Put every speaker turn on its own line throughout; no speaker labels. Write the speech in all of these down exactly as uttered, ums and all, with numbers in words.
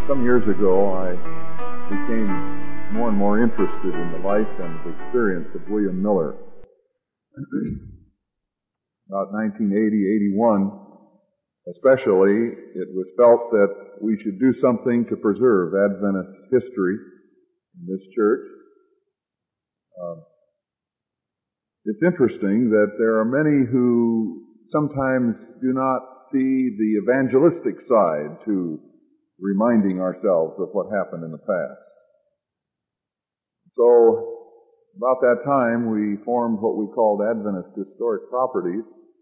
Some years ago, I became more and more interested in the life and the experience of William Miller. About nineteen eighty, eighty-one, especially, it was felt that we should do something to preserve Adventist history in this church. Uh, it's interesting that there are many who sometimes do not see the evangelistic side to reminding ourselves of what happened in the past. So, about that time, we formed what we called Adventist Historic Properties.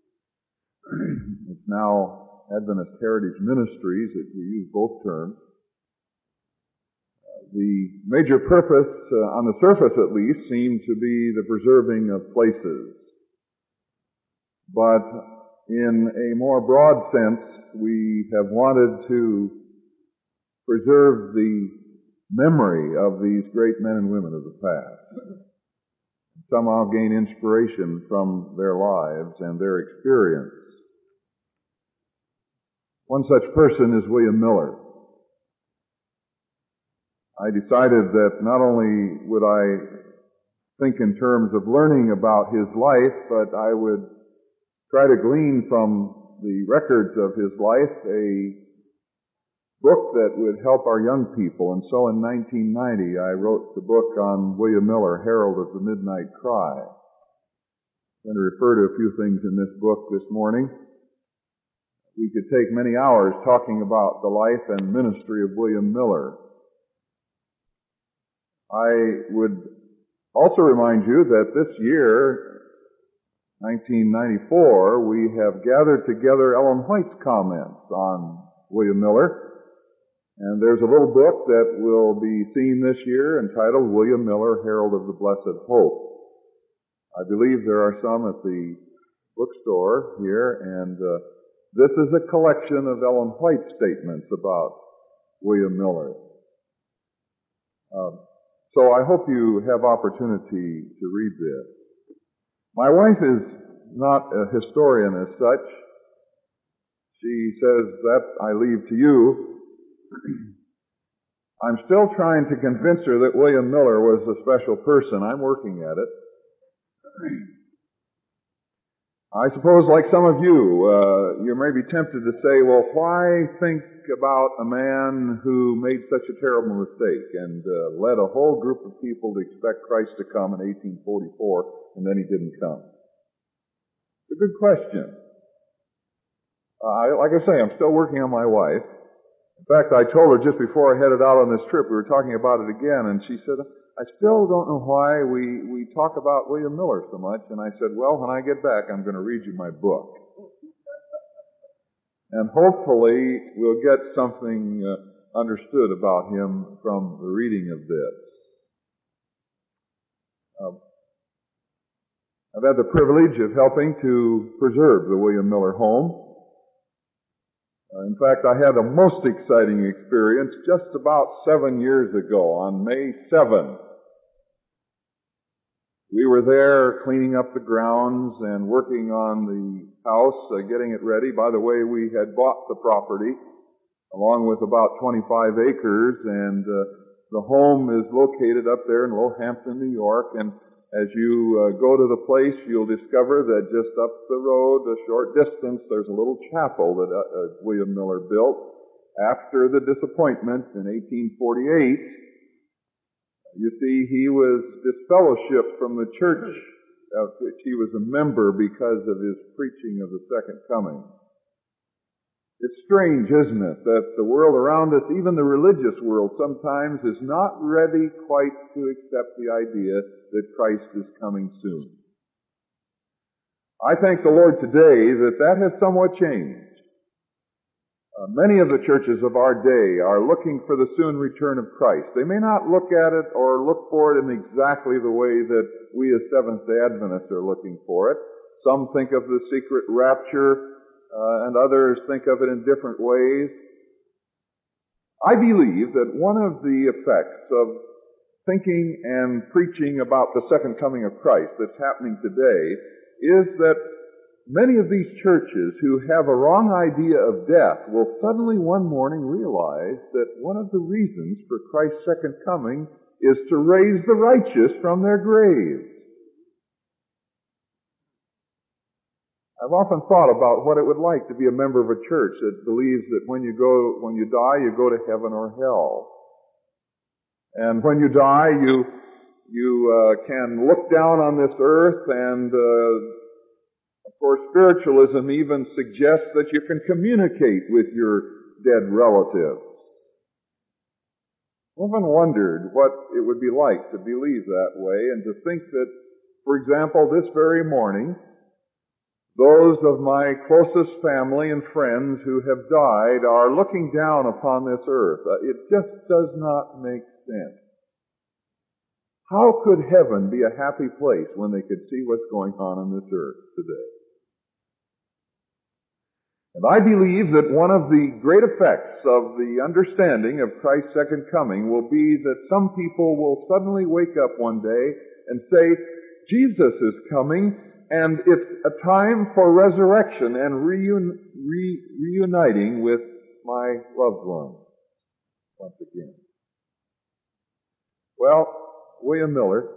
It's now Adventist Heritage Ministries. We use both terms. The major purpose, uh, on the surface at least, seemed to be the preserving of places. But in a more broad sense, we have wanted to preserve the memory of these great men and women of the past. Somehow gain inspiration from their lives and their experience. One such person is William Miller. I decided that not only would I think in terms of learning about his life, but I would try to glean from the records of his life a book that would help our young people. And so in nineteen ninety, I wrote the book on William Miller, Herald of the Midnight Cry. I'm going to refer to a few things in this book this morning. We could take many hours talking about the life and ministry of William Miller. I would also remind you that this year, nineteen ninety-four, we have gathered together Ellen White's comments on William Miller. And there's a little book that will be seen this year entitled William Miller, Herald of the Blessed Hope. I believe there are some at the bookstore here, and uh, this is a collection of Ellen White's statements about William Miller. Uh, so I hope you have opportunity to read this. My wife is not a historian as such. She says that I leave to you. I'm still trying to convince her that William Miller was a special person. I'm working at it. I suppose, like some of you, uh, you may be tempted to say, well, why think about a man who made such a terrible mistake and uh, led a whole group of people to expect Christ to come in eighteen forty-four, and then he didn't come? It's a good question. Uh, I, like I say, I'm still working on my wife. In fact, I told her just before I headed out on this trip, we were talking about it again, and she said, I still don't know why we, we talk about William Miller so much. And I said, well, when I get back, I'm going to read you my book. And hopefully we'll get something uh, understood about him from the reading of this. Uh, I've had the privilege of helping to preserve the William Miller home. In fact, I had a most exciting experience just about seven years ago on May seventh. We were there cleaning up the grounds and working on the house, uh, getting it ready. By the way, we had bought the property along with about twenty-five acres, and uh, the home is located up there in Lowhampton, New York. And as you uh, go to the place, you'll discover that just up the road, a short distance, there's a little chapel that uh, uh, William Miller built after the disappointment in eighteen forty-eight. You see, he was disfellowshipped from the church of which he was a member because of his preaching of the second coming. It's strange, isn't it, that the world around us, even the religious world, sometimes is not ready quite to accept the idea that Christ is coming soon. I thank the Lord today that that has somewhat changed. Uh, many of the churches of our day are looking for the soon return of Christ. They may not look at it or look for it in exactly the way that we as Seventh-day Adventists are looking for it. Some think of the secret rapture, uh, and others think of it in different ways. I believe that one of the effects of thinking and preaching about the second coming of Christ that's happening today is that many of these churches who have a wrong idea of death will suddenly one morning realize that one of the reasons for Christ's second coming is to raise the righteous from their graves. I've often thought about what it would like to be a member of a church that believes that when you go, when you die, you go to heaven or hell. And when you die, you, you uh, can look down on this earth, and uh, of course spiritualism even suggests that you can communicate with your dead relatives. I've often wondered what it would be like to believe that way, and to think that, for example, this very morning, those of my closest family and friends who have died are looking down upon this earth. Uh, it just does not make sense. How could heaven be a happy place when they could see what's going on on this earth today? And I believe that one of the great effects of the understanding of Christ's second coming will be that some people will suddenly wake up one day and say, Jesus is coming, and it's a time for resurrection and reun- re- reuniting with my loved ones once again. Well, William Miller,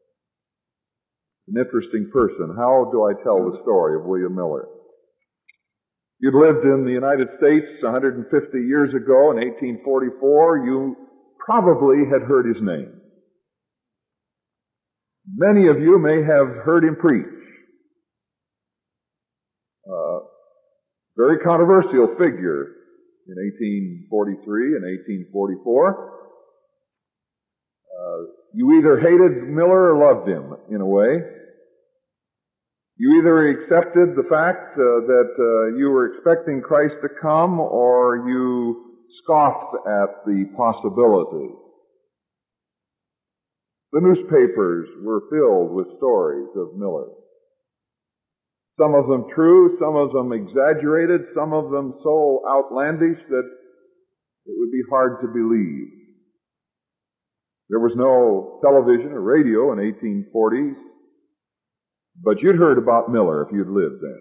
an interesting person. How do I tell the story of William Miller? You'd lived in the United States one hundred fifty years ago in eighteen forty-four. You probably had heard his name. Many of you may have heard him preach. Uh, very controversial figure in eighteen forty-three and eighteen forty-four. Uh, you either hated Miller or loved him, in a way. You either accepted the fact uh, that uh, you were expecting Christ to come, or you scoffed at the possibility. The newspapers were filled with stories of Miller. Some of them true, some of them exaggerated, some of them so outlandish that it would be hard to believe. There was no television or radio in eighteen forties, but you'd heard about Miller if you'd lived then.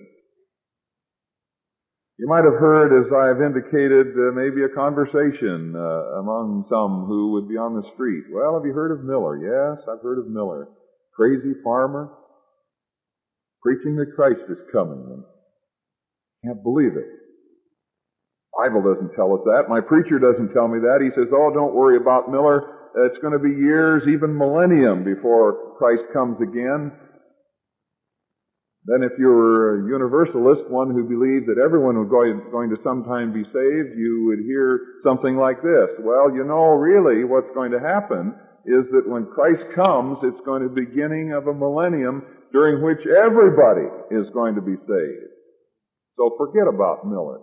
You might have heard, as I've indicated, uh, maybe a conversation uh, among some who would be on the street. Well, have you heard of Miller? Yes, I've heard of Miller. Crazy farmer, preaching that Christ is coming. And can't believe it. Bible doesn't tell us that. My preacher doesn't tell me that. He says, oh, don't worry about Miller. It's going to be years, even millennium, before Christ comes again. Then if you're a universalist, one who believed that everyone was going to sometime be saved, you would hear something like this. Well, you know, really what's going to happen is that when Christ comes, it's going to be the beginning of a millennium during which everybody is going to be saved. So forget about Miller.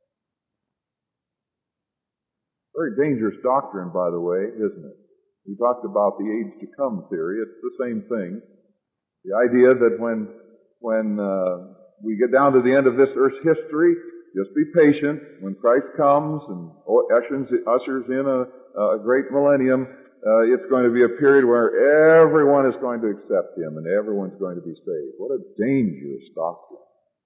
Very dangerous doctrine, by the way, isn't it? We talked about the age to come theory. It's the same thing. The idea that when when uh, we get down to the end of this earth's history, just be patient. When Christ comes and ushers, ushers in a, a great millennium, uh, it's going to be a period where everyone is going to accept Him and everyone's going to be saved. What a dangerous doctrine.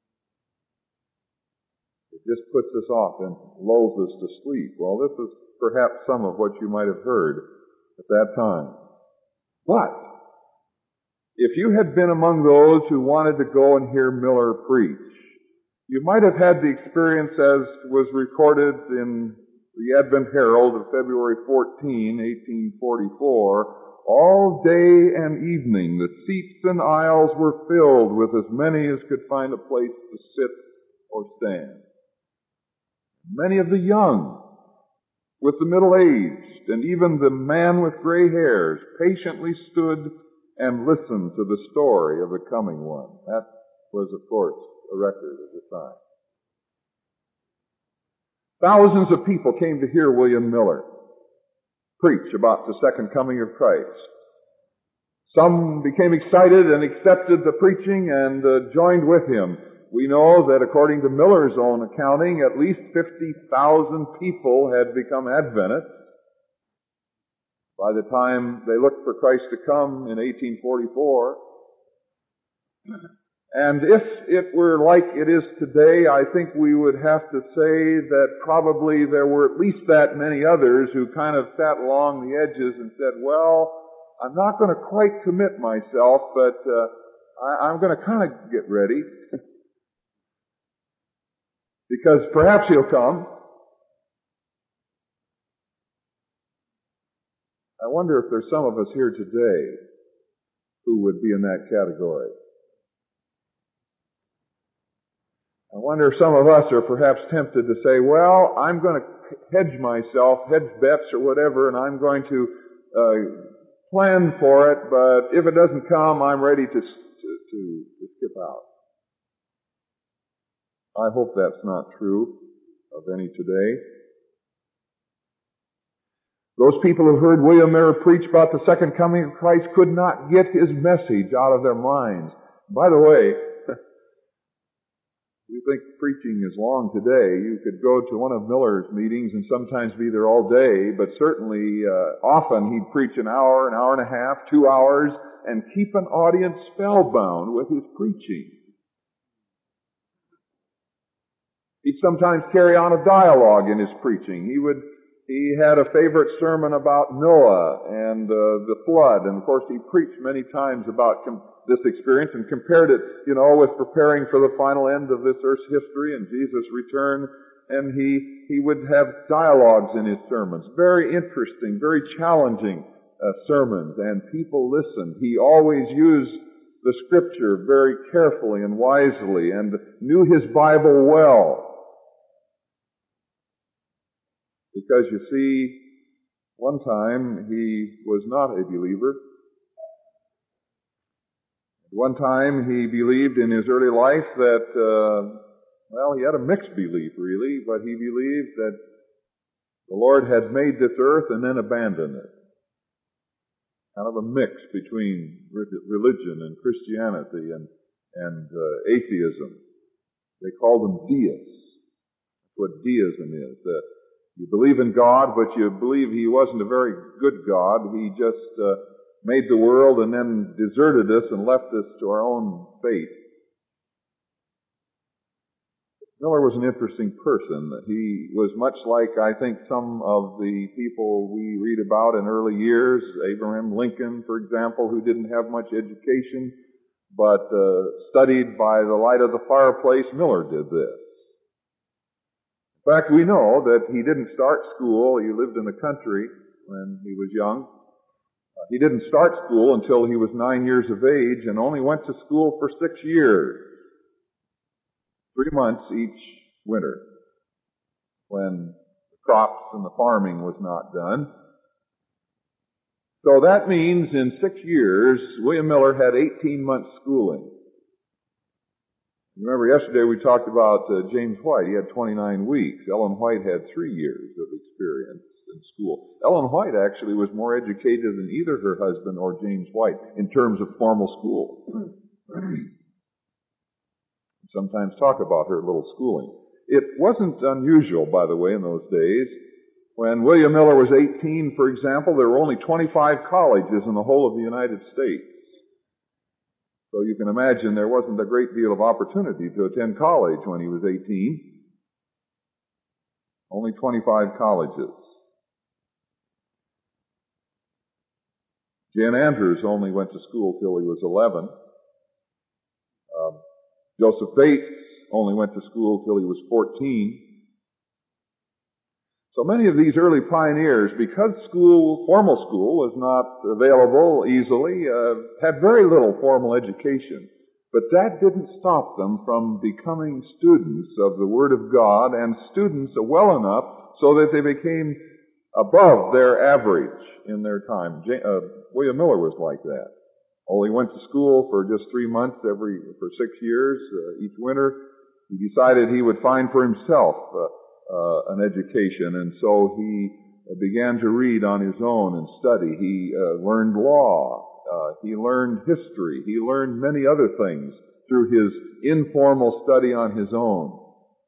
It just puts us off and lulls us to sleep. Well, this is perhaps some of what you might have heard at that time. But if you had been among those who wanted to go and hear Miller preach, you might have had the experience as was recorded in the Advent Herald of February fourteenth, eighteen forty-four. All day and evening the seats and aisles were filled with as many as could find a place to sit or stand. Many of the young, with the middle-aged, and even the man with gray hairs patiently stood and listened to the story of the coming one. That was, of course, a record at the time. Thousands of people came to hear William Miller preach about the second coming of Christ. Some became excited and accepted the preaching and uh, joined with him. We know that according to Miller's own accounting, at least fifty thousand people had become Adventists by the time they looked for Christ to come in eighteen forty-four. And if it were like it is today, I think we would have to say that probably there were at least that many others who kind of sat along the edges and said, well, I'm not going to quite commit myself, but uh, I, I'm going to kind of get ready. Because perhaps he'll come. I wonder if there's some of us here today who would be in that category. I wonder if some of us are perhaps tempted to say, well, I'm going to hedge myself, hedge bets or whatever, and I'm going to uh, plan for it, but if it doesn't come, I'm ready to, to, to, to skip out. I hope that's not true of any today. Those people who heard William Miller preach about the second coming of Christ could not get his message out of their minds. By the way, we think preaching is long today. You could go to one of Miller's meetings and sometimes be there all day, but certainly uh, often he'd preach an hour, an hour and a half, two hours, and keep an audience spellbound with his preaching. He'd sometimes carry on a dialogue in his preaching. He would, he had a favorite sermon about Noah and uh, the flood, and of course he preached many times about com- this experience and compared it, you know, with preparing for the final end of this earth's history and Jesus' return. And he, he would have dialogues in his sermons. Very interesting, very challenging uh, sermons, and people listened. He always used the Scripture very carefully and wisely and knew his Bible well. Because you see, one time he was not a believer. One time he believed in his early life that, uh, well, he had a mixed belief really, but he believed that the Lord had made this earth and then abandoned it. Kind of a mix between religion and Christianity and, and uh, atheism. They called them deists. That's what deism is. Uh, you believe in God, but you believe He wasn't a very good God. He just uh, made the world and then deserted us and left us to our own fate. Miller was an interesting person. He was much like, I think, some of the people we read about in early years. Abraham Lincoln, for example, who didn't have much education, but uh, studied by the light of the fireplace. Miller did this. In fact, we know that he didn't start school. He lived in the country when he was young. He didn't start school until he was nine years of age and only went to school for six years. Three months each winter when the crops and the farming was not done. So that means in six years, William Miller had eighteen months schooling. Remember yesterday we talked about uh, James White. He had twenty-nine weeks. Ellen White had three years of experience in school. Ellen White actually was more educated than either her husband or James White in terms of formal school. Sometimes talk about her little schooling. It wasn't unusual, by the way, in those days. When William Miller was eighteen, for example, there were only twenty-five colleges in the whole of the United States. So you can imagine there wasn't a great deal of opportunity to attend college when he was eighteen. Only twenty-five colleges. Jan Andrews only went to school till he was eleven. Um, Joseph Bates only went to school till he was fourteen. So many of these early pioneers, because school, formal school was not available easily, uh, had very little formal education. But that didn't stop them from becoming students of the Word of God and students well enough so that they became above their average in their time. J- uh, William Miller was like that. Oh, he went to school for just three months every, for six years, uh, each winter. He decided he would find for himself uh, uh, an education, and so he began to read on his own and study. He uh, learned law. Uh, he learned history. He learned many other things through his informal study on his own.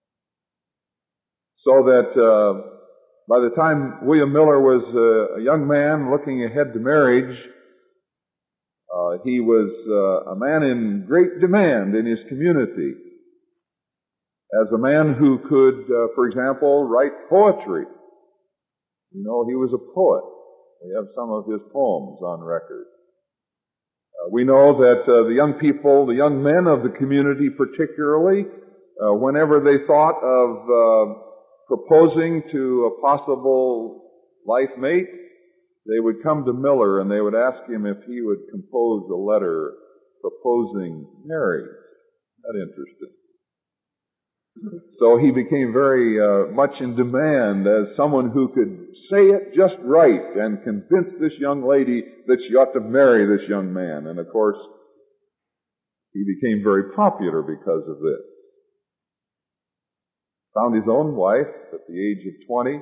So that uh, by the time William Miller was uh, a young man looking ahead to marriage, Uh, Uh, he was uh, a man in great demand in his community as a man who could, uh, for example, write poetry. You know, he was a poet. We have some of his poems on record. Uh, we know that uh, the young people, the young men of the community particularly, uh, whenever they thought of uh, proposing to a possible life mate, they would come to Miller and they would ask him if he would compose a letter proposing marriage. That interesting. So he became very uh, much in demand as someone who could say it just right and convince this young lady that she ought to marry this young man. And of course, he became very popular because of this. Found his own wife at the age of twenty.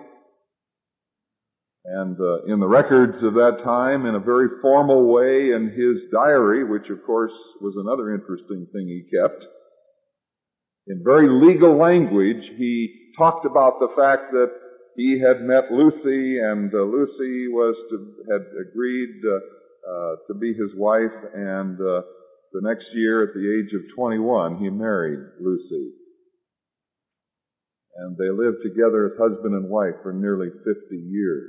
And uh, in the records of that time, in a very formal way, in his diary, which of course was another interesting thing he kept, in very legal language, he talked about the fact that he had met Lucy, and uh, Lucy was to, had agreed uh, uh, to be his wife, and uh, the next year, at the age of twenty-one, he married Lucy. And they lived together as husband and wife for nearly fifty years.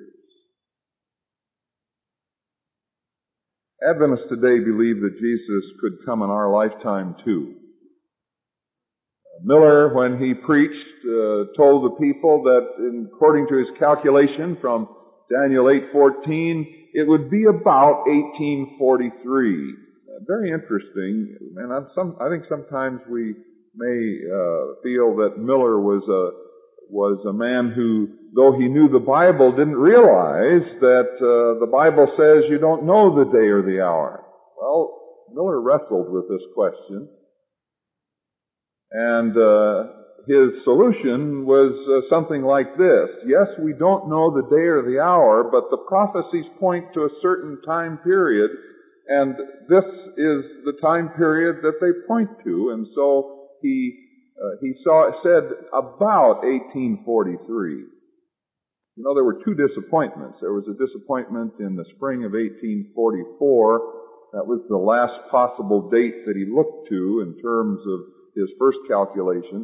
Adventists today believe that Jesus could come in our lifetime too. Miller, when he preached, uh, told the people that, in, according to his calculation from Daniel eight fourteen, it would be about eighteen forty-three. Uh, very interesting, and I'm some, I think sometimes we may uh, feel that Miller was a was a man who, though he knew the Bible, didn't realize that uh, the Bible says you don't know the day or the hour. Well, Miller wrestled with this question. And uh, his solution was uh, something like this. Yes, we don't know the day or the hour, but the prophecies point to a certain time period, and this is the time period that they point to. And so he uh, he saw said about eighteen forty-three. You know, there were two disappointments. There was a disappointment in the spring of eighteen forty-four. That was the last possible date that he looked to in terms of his first calculation.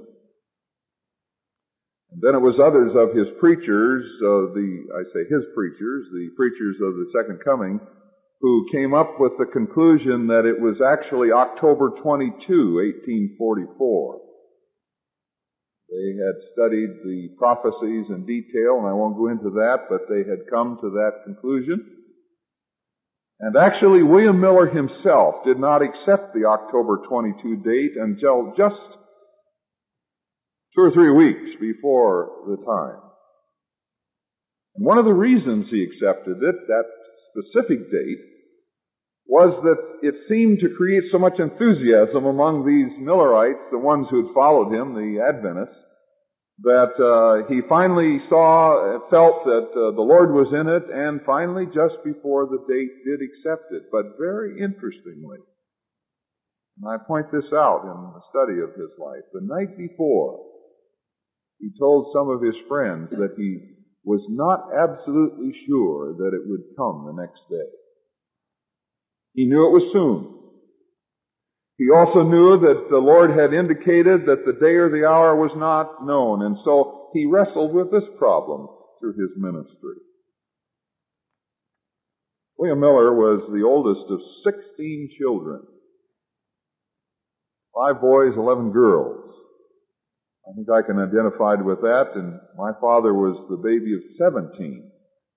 And then it was others of his preachers, uh, the, I say his preachers, the preachers of the Second Coming, who came up with the conclusion that it was actually October twenty-second, eighteen forty-four. They had studied the prophecies in detail, and I won't go into that, but they had come to that conclusion. And actually, William Miller himself did not accept the October twenty-second date until just two or three weeks before the time. And one of the reasons he accepted it, that specific date, was that it seemed to create so much enthusiasm among these Millerites, the ones who had followed him, the Adventists, that uh, he finally saw, felt that uh, the Lord was in it, and finally, just before the date, did accept it. But very interestingly, and I point this out in the study of his life, the night before, he told some of his friends that he was not absolutely sure that it would come the next day. He knew it was soon. He also knew that the Lord had indicated that the day or the hour was not known, and so he wrestled with this problem through his ministry. William Miller was the oldest of sixteen children. Five boys, eleven girls. I think I can identify with that, and my father was the baby of seventeen.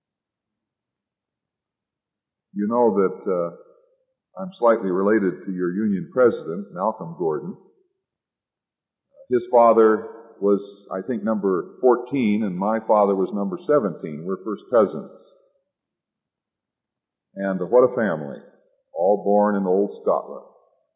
You know that uh, I'm slightly related to your union president, Malcolm Gordon. His father was, I think, number fourteen, and my father was number seventeen. We're first cousins. And what a family. All born in old Scotland.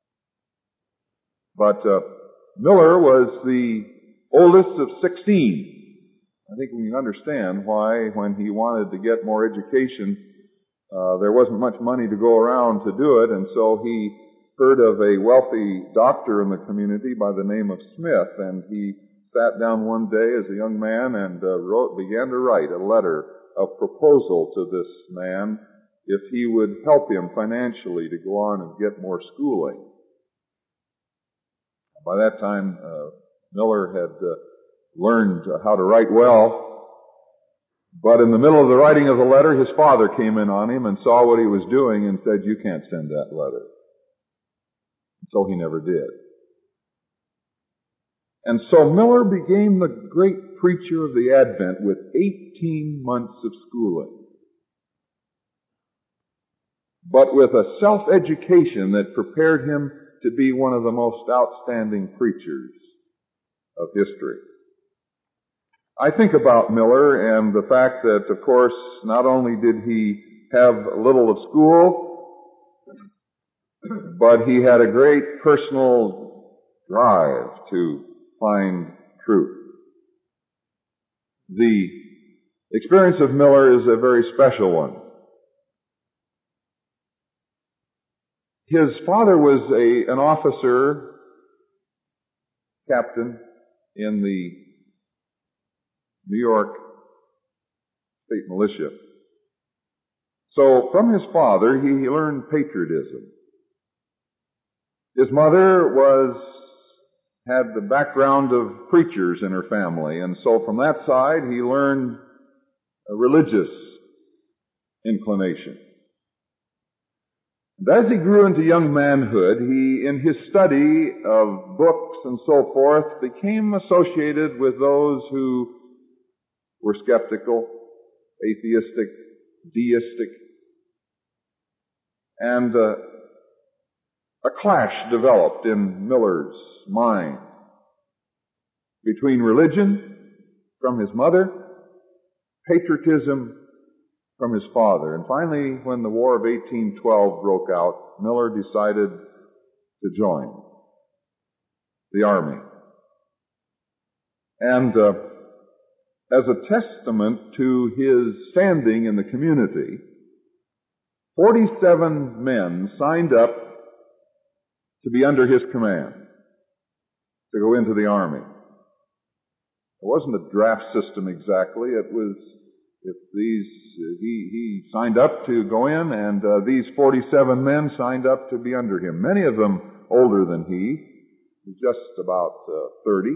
But uh, Miller was the oldest of sixteen. I think we can understand why, when he wanted to get more education, Uh, there wasn't much money to go around to do it, and so he heard of a wealthy doctor in the community by the name of Smith, and he sat down one day as a young man and uh, wrote, began to write a letter of proposal to this man if he would help him financially to go on and get more schooling. By that time, uh, Miller had uh, learned how to write well, but in the middle of the writing of the letter, his father came in on him and saw what he was doing and said, "You can't send that letter." So he never did. And so Miller became the great preacher of the Advent with eighteen months of schooling, but with a self-education that prepared him to be one of the most outstanding preachers of history. I think about Miller and the fact that, of course, not only did he have little of school, but he had a great personal drive to find truth. The experience of Miller is a very special one. His father was a, an officer, captain in the New York State Militia. So from his father, he learned patriotism. His mother was, had the background of preachers in her family, and so from that side, he learned a religious inclination. And as he grew into young manhood, he, in his study of books and so forth, became associated with those who were skeptical, atheistic, deistic, and uh, a clash developed in Miller's mind between religion from his mother, patriotism from his father. And finally, when the War of eighteen twelve broke out, Miller decided to join the army. And uh, as a testament to his standing in the community, forty-seven men signed up to be under his command, to go into the army. It wasn't a draft system exactly. It was, if these, he, he signed up to go in, and uh, these forty-seven men signed up to be under him. Many of them older than he. He was just about uh, thirty.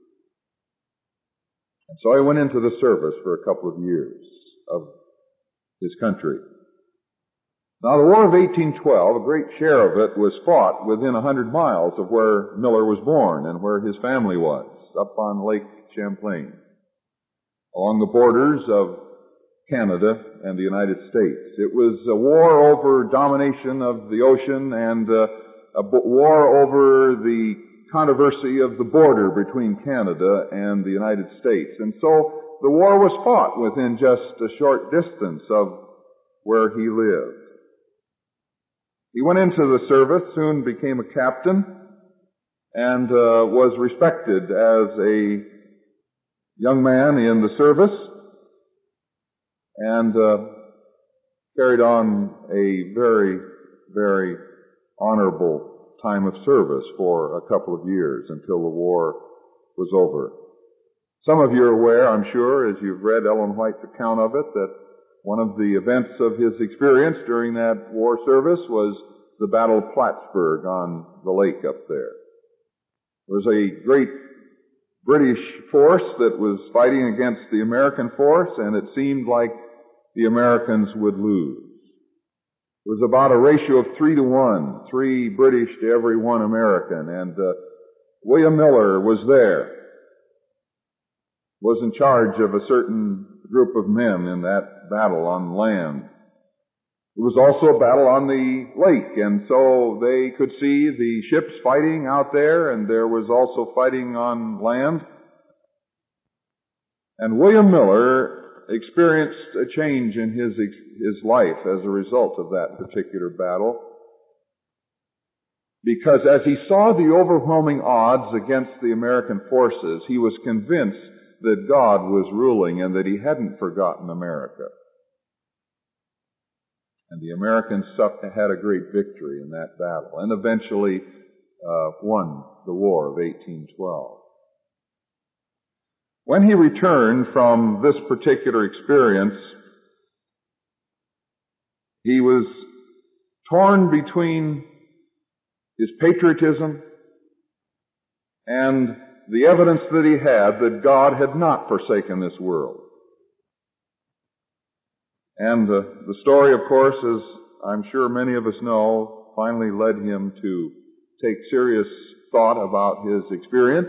And so he went into the service for a couple of years of his country. Now, the War of eighteen twelve, a great share of it was fought within a hundred miles of where Miller was born and where his family was, up on Lake Champlain, along the borders of Canada and the United States. It was a war over domination of the ocean and uh, a war over the controversy of the border between Canada and the United States. And so the war was fought within just a short distance of where he lived. He went into the service, soon became a captain, and uh, was respected as a young man in the service, and uh, carried on a very, very honorable time of service for a couple of years until the war was over. Some of you are aware, I'm sure, as you've read Ellen White's account of it, that one of the events of his experience during that war service was the Battle of Plattsburgh on the lake up there. There was a great British force that was fighting against the American force, and it seemed like the Americans would lose. It was about a ratio of three to one, three British to every one American, and uh, William Miller was there, was in charge of a certain group of men in that battle on land. It was also a battle on the lake, and so they could see the ships fighting out there, and there was also fighting on land. And William Miller experienced a change in his his life as a result of that particular battle, because as he saw the overwhelming odds against the American forces, he was convinced that God was ruling and that he hadn't forgotten America. And the Americans had a great victory in that battle, and eventually uh, won the War of eighteen twelve. When he returned from this particular experience, He was torn between his patriotism and the evidence that he had that God had not forsaken this world. And uh, the story, of course, as I'm sure many of us know, finally led him to take serious thought about his experience.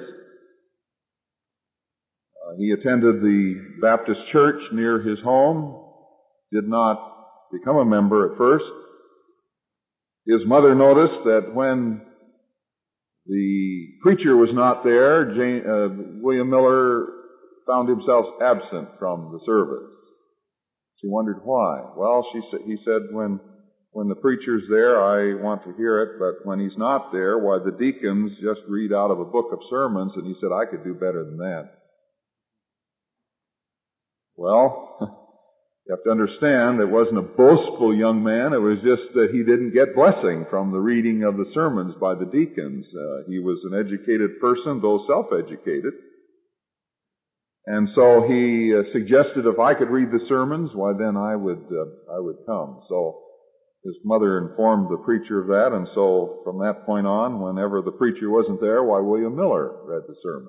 Uh, he attended the Baptist church near his home, did not become a member at first. His mother noticed that when the preacher was not there, Jane, uh, William Miller found himself absent from the service. She wondered why. Well, she sa- he said, when when the preacher's there, I want to hear it, but when he's not there, why, the deacons just read out of a book of sermons, and he said, I could do better than that. Well, you have to understand, it wasn't a boastful young man. It was just that he didn't get blessing from the reading of the sermons by the deacons. Uh, he was an educated person, though self-educated. And so he uh, suggested if I could read the sermons, why then I would uh, I would come. So his mother informed the preacher of that, and so from that point on, whenever the preacher wasn't there, why, William Miller read the sermon.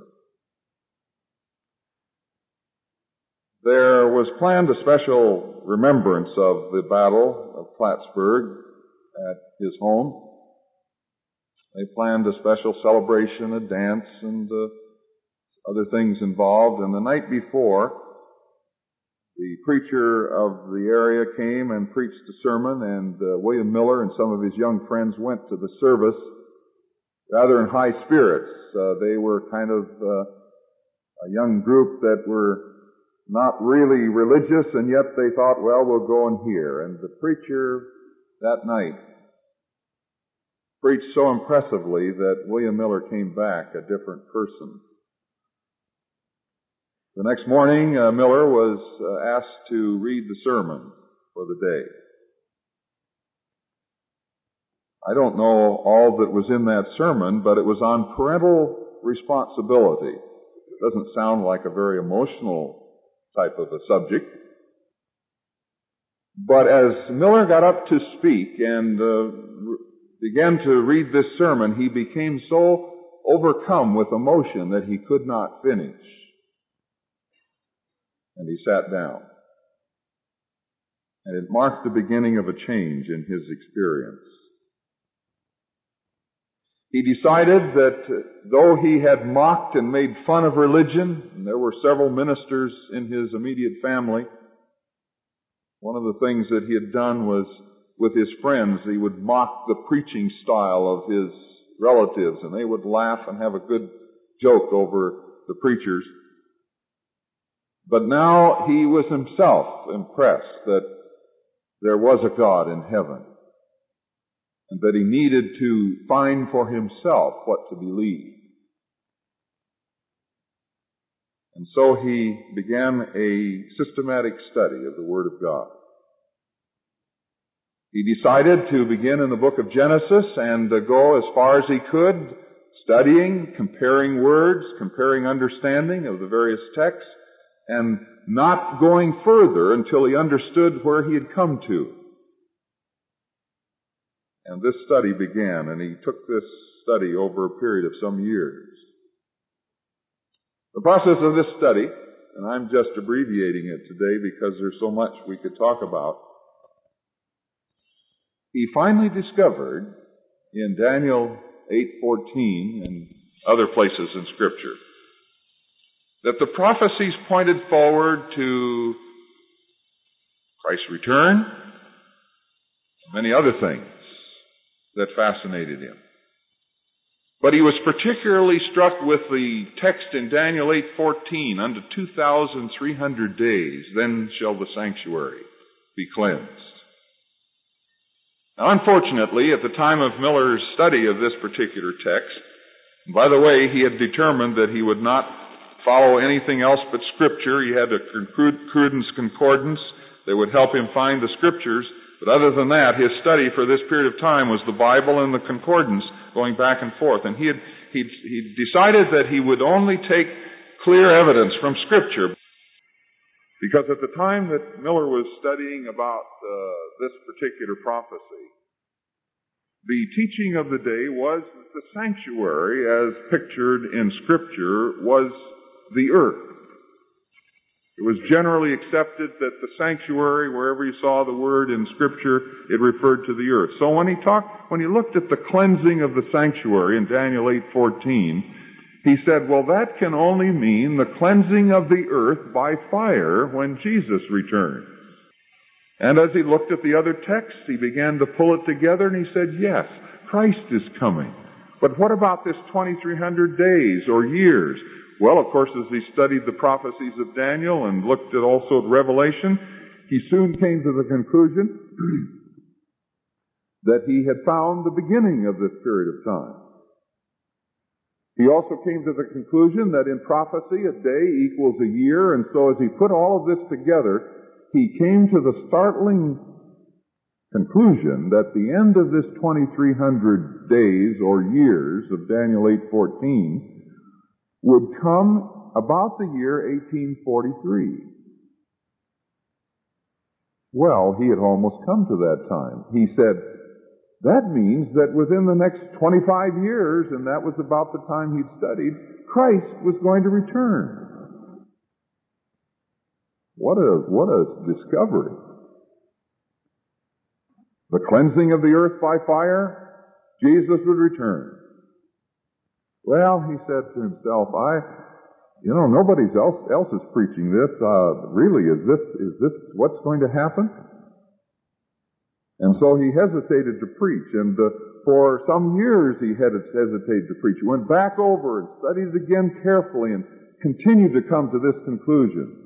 There was planned a special remembrance of the Battle of Plattsburgh at his home. They planned a special celebration, a dance, and uh, other things involved. And the night before, the preacher of the area came and preached a sermon, and uh, William Miller and some of his young friends went to the service rather in high spirits. Uh, they were kind of uh, a young group that were not really religious, and yet they thought, well, we'll go and hear. And the preacher that night preached so impressively that William Miller came back a different person. The next morning, uh, Miller was uh, asked to read the sermon for the day. I don't know all that was in that sermon, but it was on parental responsibility. It doesn't sound like a very emotional type of a subject. But as Miller got up to speak and uh, began to read this sermon, he became so overcome with emotion that he could not finish. And he sat down. And it marked the beginning of a change in his experience. He decided that though he had mocked and made fun of religion, and there were several ministers in his immediate family, one of the things that he had done was, with his friends, he would mock the preaching style of his relatives, and they would laugh and have a good joke over the preachers. But now he was himself impressed that there was a God in heaven, and that he needed to find for himself what to believe. And so he began a systematic study of the Word of God. He decided to begin in the book of Genesis and uh, go as far as he could, studying, comparing words, comparing understanding of the various texts, and not going further until he understood where he had come to. And this study began, and he took this study over a period of some years. The process of this study, and I'm just abbreviating it today because there's so much we could talk about, he finally discovered in Daniel eight fourteen and other places in Scripture that the prophecies pointed forward to Christ's return, and many other things that fascinated him. But he was particularly struck with the text in Daniel eight fourteen, unto two thousand three hundred days, then shall the sanctuary be cleansed. Now, unfortunately, at the time of Miller's study of this particular text, and by the way, he had determined that he would not follow anything else but Scripture. He had a concordance concordance that would help him find the Scriptures. But other than that, his study for this period of time was the Bible and the concordance going back and forth. And he had he he decided that he would only take clear evidence from Scripture. Because at the time that Miller was studying about uh, this particular prophecy, the teaching of the day was that the sanctuary, as pictured in Scripture, was the earth. It was generally accepted that the sanctuary, wherever you saw the word in Scripture, it referred to the earth. So when he talked, when he looked at the cleansing of the sanctuary in Daniel eight fourteen, he said, well, that can only mean the cleansing of the earth by fire when Jesus returns. And as he looked at the other texts, he began to pull it together, and he said, yes, Christ is coming. But what about this twenty-three hundred days or years? Well, of course, as he studied the prophecies of Daniel and looked at also at Revelation, he soon came to the conclusion that he had found the beginning of this period of time. He also came to the conclusion that in prophecy a day equals a year, and so as he put all of this together, he came to the startling conclusion that the end of this twenty-three hundred days or years of Daniel eight fourteen would come about the year eighteen forty-three. Well, he had almost come to that time. He said, that means that within the next twenty-five years, and that was about the time he'd studied, Christ was going to return. What a, what a discovery. The cleansing of the earth by fire, Jesus would return. Well, he said to himself, I, you know, nobody else, else is preaching this. Uh, really, is this, is this what's going to happen? And so he hesitated to preach, and uh, for some years he had hesitated to preach. He went back over and studied it again carefully and continued to come to this conclusion.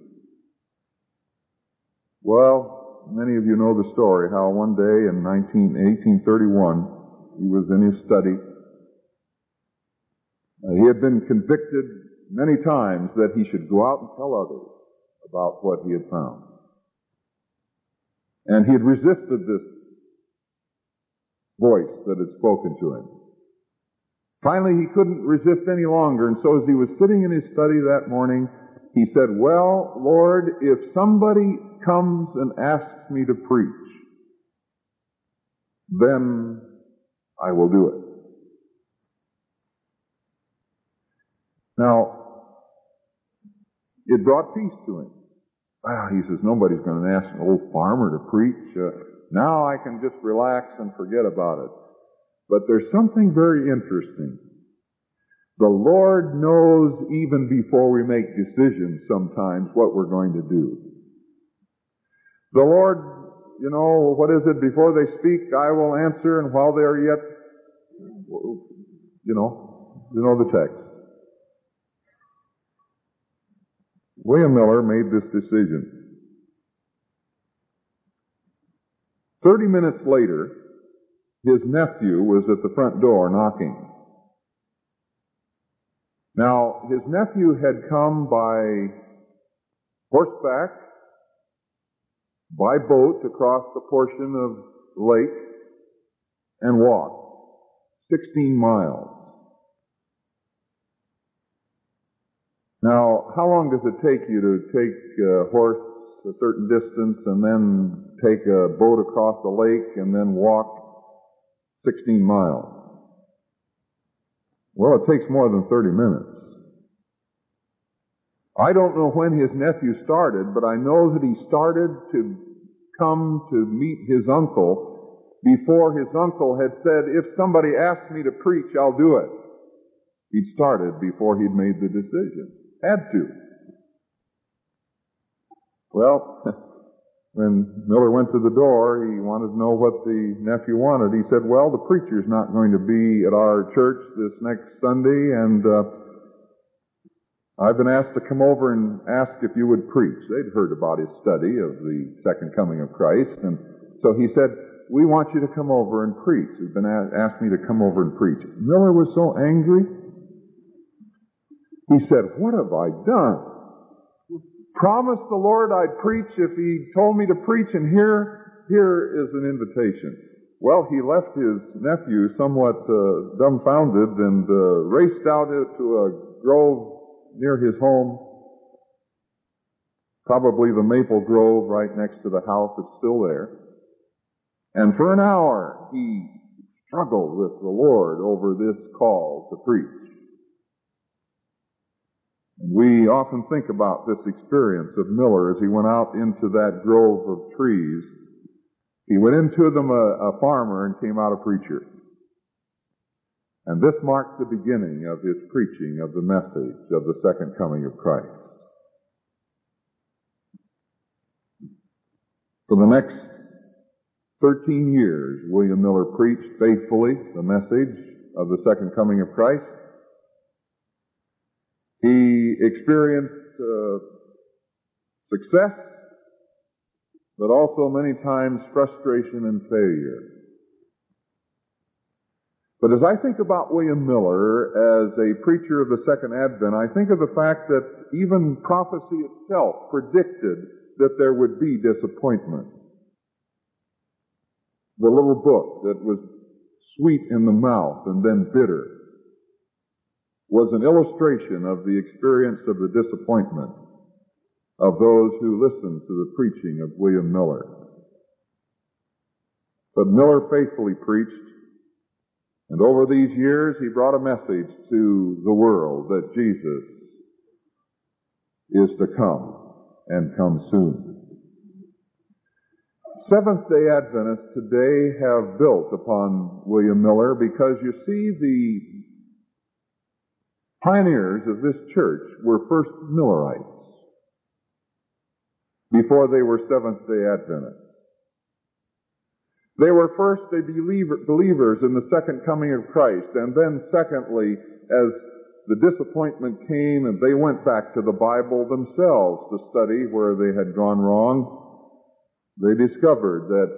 Well, many of you know the story, how one day in eighteen thirty-one, he was in his study. Uh, he had been convicted many times that he should go out and tell others about what he had found. And he had resisted this voice that had spoken to him. Finally, he couldn't resist any longer, and so as he was sitting in his study that morning, he said, well, Lord, if somebody comes and asks me to preach, then I will do it. Now, it brought peace to him. Wow, he says, nobody's going to ask an old farmer to preach. Uh, now I can just relax and forget about it. But there's something very interesting. The Lord knows even before we make decisions sometimes what we're going to do. The Lord, you know, what is it? Before they speak, I will answer, and while they are yet, you know, you know the text. William Miller made this decision. Thirty minutes later, his nephew was at the front door knocking. Now, his nephew had come by horseback, by boat across the portion of the lake, and walked sixteen miles. Now, how long does it take you to take a horse a certain distance and then take a boat across the lake and then walk sixteen miles? Well, it takes more than thirty minutes. I don't know when his nephew started, but I know that he started to come to meet his uncle before his uncle had said, if somebody asks me to preach, I'll do it. He'd started before he'd made the decision. Had to. Well, when Miller went to the door, he wanted to know what the nephew wanted. He said, well, the preacher's not going to be at our church this next Sunday, and uh, I've been asked to come over and ask if you would preach. They'd heard about his study of the second coming of Christ, and so he said, we want you to come over and preach. He's been asked me to come over and preach. Miller was so angry. He said, what have I done? Promised the Lord I'd preach if He told me to preach, and here, here is an invitation. Well, he left his nephew somewhat uh, dumbfounded and uh, raced out to a grove near his home, probably the maple grove right next to the house. It's still there. And for an hour, he struggled with the Lord over this call to preach. And we often think about this experience of Miller as he went out into that grove of trees. He went into them a, a farmer and came out a preacher. And this marked the beginning of his preaching of the message of the second coming of Christ. For the next thirteen years, William Miller preached faithfully the message of the second coming of Christ. He experienced uh, success, but also many times frustration and failure. But as I think about William Miller as a preacher of the Second Advent, I think of the fact that even prophecy itself predicted that there would be disappointment. The little book that was sweet in the mouth and then bitter was an illustration of the experience of the disappointment of those who listened to the preaching of William Miller. But Miller faithfully preached, and over these years he brought a message to the world that Jesus is to come and come soon. Seventh-day Adventists today have built upon William Miller because you see the pioneers of this church were first Millerites before they were Seventh-day Adventists. They were first a believer, believers in the second coming of Christ, and then secondly, as the disappointment came and they went back to the Bible themselves to study where they had gone wrong, they discovered that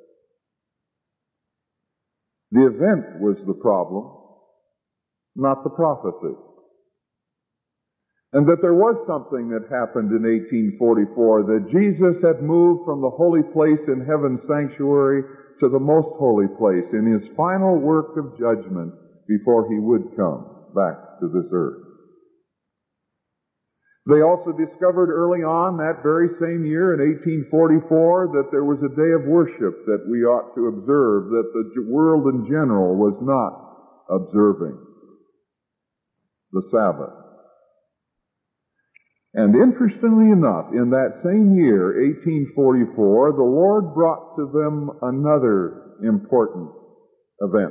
the event was the problem, not the prophecy. And that there was something that happened in eighteen forty-four, that Jesus had moved from the holy place in heaven's sanctuary to the most holy place in his final work of judgment before he would come back to this earth. They also discovered early on that very same year in eighteen forty-four that there was a day of worship that we ought to observe, that the world in general was not observing, the Sabbath. And interestingly enough, in that same year, eighteen forty-four, the Lord brought to them another important event.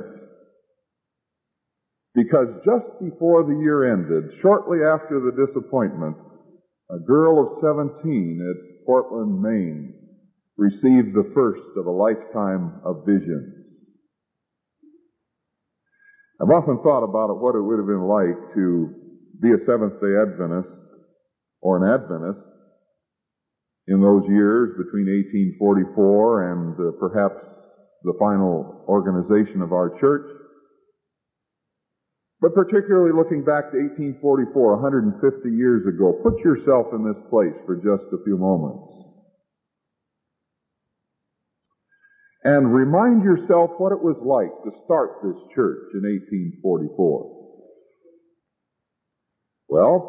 Because just before the year ended, shortly after the disappointment, a girl of seventeen at Portland, Maine, received the first of a lifetime of visions. I've often thought about it, what it would have been like to be a Seventh-day Adventist or an Adventist in those years between eighteen forty-four and uh, perhaps the final organization of our church. But particularly looking back to eighteen forty-four, one hundred fifty years ago, put yourself in this place for just a few moments. And remind yourself what it was like to start this church in eighteen forty-four. Well,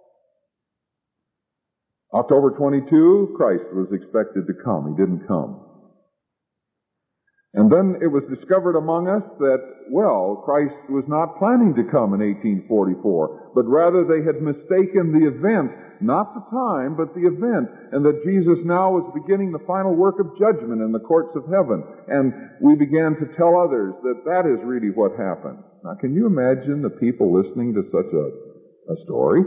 October twenty-second, Christ was expected to come. He didn't come. And then it was discovered among us that, well, Christ was not planning to come in eighteen forty-four, but rather they had mistaken the event, not the time, but the event, and that Jesus now was beginning the final work of judgment in the courts of heaven. And we began to tell others that that is really what happened. Now, can you imagine the people listening to such a, a story?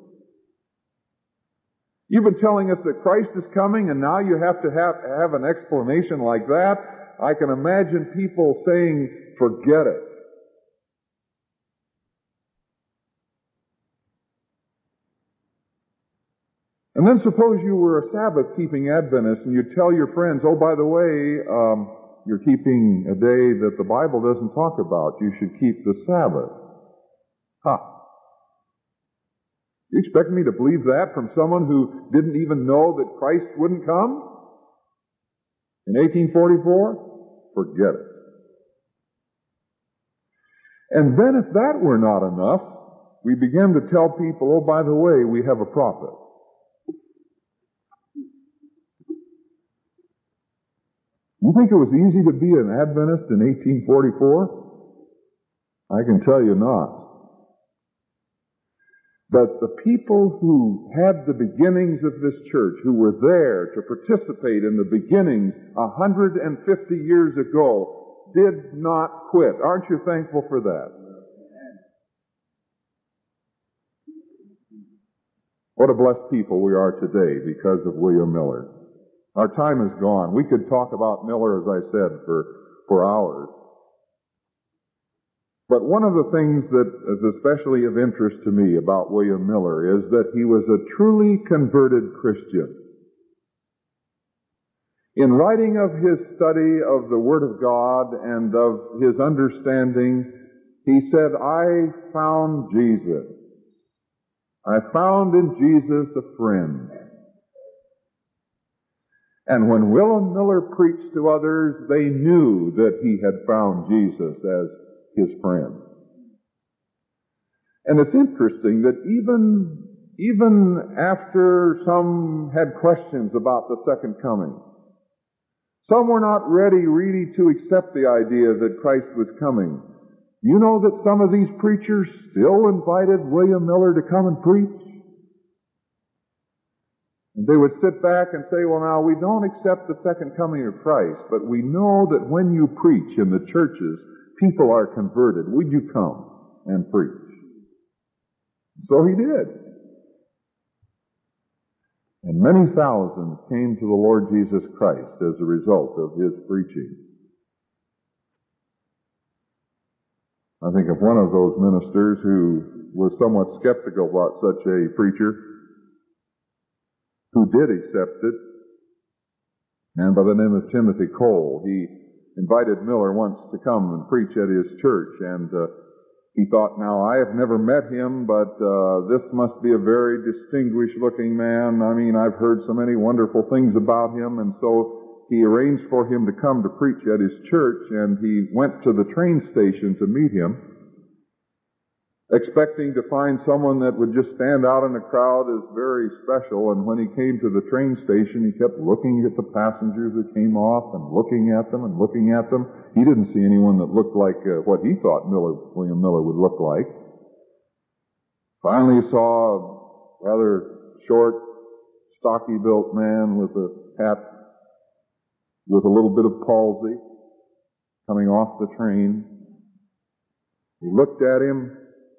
You've been telling us that Christ is coming, and now you have to have, have an explanation like that. I can imagine people saying, forget it. And then suppose you were a Sabbath-keeping Adventist, and you tell your friends, oh, by the way, um, you're keeping a day that the Bible doesn't talk about. You should keep the Sabbath. Huh. You expect me to believe that from someone who didn't even know that Christ wouldn't come? In eighteen forty-four? Forget it. And then if that were not enough, we began to tell people, oh, by the way, we have a prophet. You think it was easy to be an Adventist in eighteen forty-four? I can tell you not. But the people who had the beginnings of this church, who were there to participate in the beginnings one hundred fifty years ago, did not quit. Aren't you thankful for that? What a blessed people we are today because of William Miller. Our time is gone. We could talk about Miller, as I said, for, for hours. But one of the things that is especially of interest to me about William Miller is that he was a truly converted Christian. In writing of his study of the Word of God and of his understanding, he said, I found Jesus. I found in Jesus a friend. And when William Miller preached to others, they knew that he had found Jesus as his friend. And it's interesting that even, even after some had questions about the second coming, some were not ready really to accept the idea that Christ was coming. You know that some of these preachers still invited William Miller to come and preach? And they would sit back and say, well, now, we don't accept the second coming of Christ, but we know that when you preach in the churches, people are converted. Would you come and preach? So he did. And many thousands came to the Lord Jesus Christ as a result of his preaching. I think of one of those ministers who was somewhat skeptical about such a preacher, who did accept it, and by the name of Timothy Cole. He invited Miller once to come and preach at his church, and uh, he thought, now, I have never met him, but uh, this must be a very distinguished-looking man. I mean, I've heard so many wonderful things about him, and so he arranged for him to come to preach at his church, and he went to the train station to meet him, expecting to find someone that would just stand out in the crowd as very special. And when he came to the train station, he kept looking at the passengers that came off and looking at them and looking at them. He didn't see anyone that looked like uh, what he thought Miller, William Miller would look like. Finally, he saw a rather short, stocky-built man with a hat with a little bit of palsy coming off the train. He looked at him.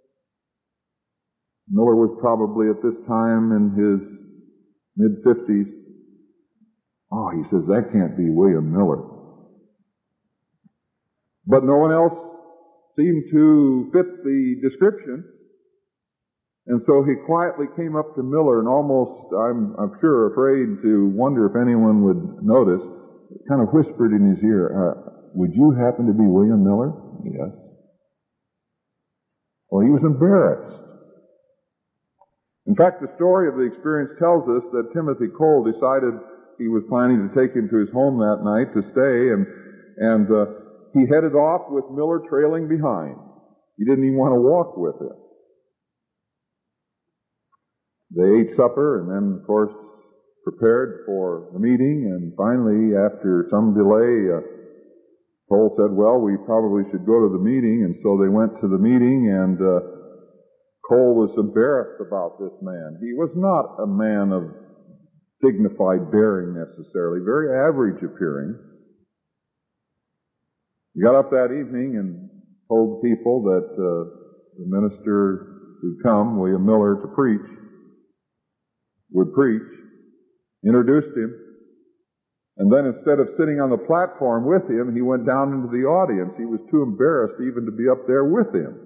Miller was probably at this time in his mid-fifties. Oh, he says, that can't be William Miller. But no one else seemed to fit the description. And so he quietly came up to Miller and almost, I'm, I'm sure, afraid to wonder if anyone would notice, kind of whispered in his ear, uh, would you happen to be William Miller? Yes. Well, he was embarrassed. In fact, the story of the experience tells us that Timothy Cole decided he was planning to take him to his home that night to stay, and, and uh, he headed off with Miller trailing behind. He didn't even want to walk with him. They ate supper and then, of course, prepared for the meeting, and finally, after some delay, uh, Cole said, well, we probably should go to the meeting, and so they went to the meeting, and uh, Cole was embarrassed about this man. He was not a man of dignified bearing necessarily, very average appearing. He got up that evening and told people that uh, the minister who'd come, William Miller, to preach, would preach, introduced him, and then instead of sitting on the platform with him, he went down into the audience. He was too embarrassed even to be up there with him.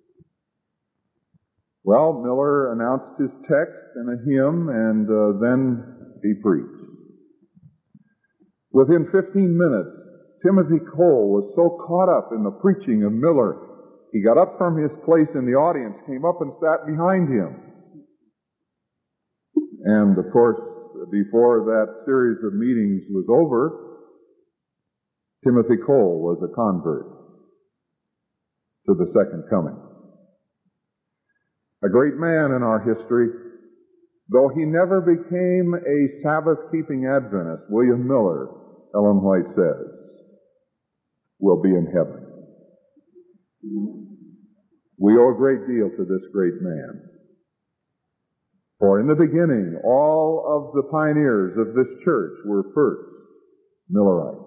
Well, Miller announced his text and a hymn, and uh, then he preached. Within fifteen minutes, Timothy Cole was so caught up in the preaching of Miller, he got up from his place in the audience, came up and sat behind him. And, of course, before that series of meetings was over, Timothy Cole was a convert to the second coming. A great man in our history, though he never became a Sabbath-keeping Adventist, William Miller Ellen White says, will be in heaven. We owe a great deal to this great man. For in the beginning, all of the pioneers of this church were first Millerites.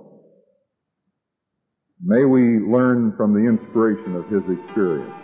May we learn from the inspiration of his experience.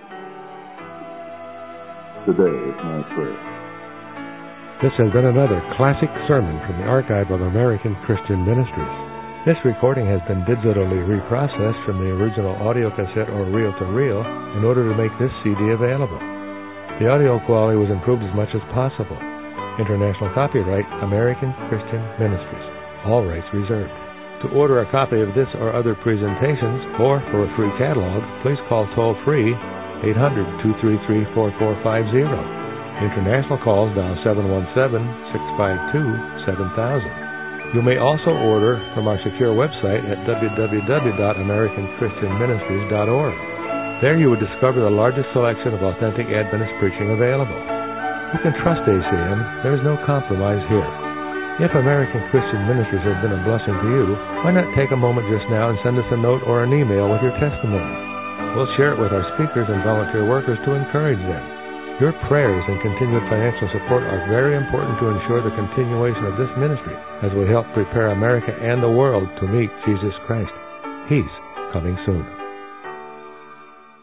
Today is my prayer.
This has been another classic sermon from the Archive of American Christian Ministries. This recording has been digitally reprocessed from the original audio cassette or reel-to-reel in order to make this C D available. The audio quality was improved as much as possible. International copyright, American Christian Ministries. All rights reserved. To order a copy of this or other presentations, or for a free catalog, please call toll-free eight hundred, two three three, four four five zero. International calls dial seven one seven, six five two, seven thousand. You may also order from our secure website at w w w dot american christian ministries dot org. There you will discover the largest selection of authentic Adventist preaching available. You can trust A C M. There is no compromise here. If American Christian Ministries has been a blessing to you, why not take a moment just now and send us a note or an email with your testimony? We'll share it with our speakers and volunteer workers to encourage them. Your prayers and continued financial support are very important to ensure the continuation of this ministry as we help prepare America and the world to meet Jesus Christ. He's coming soon.